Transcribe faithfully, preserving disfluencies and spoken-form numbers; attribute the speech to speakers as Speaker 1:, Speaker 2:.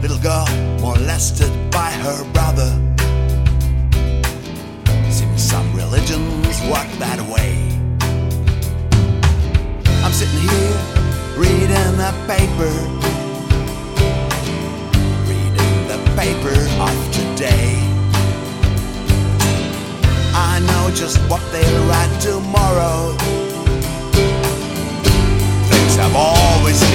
Speaker 1: Little girl molested by her brother. Seems some religions work that way. I'm sitting here reading the paper, reading the paper of today. I know just what they'll write tomorrow. Things have always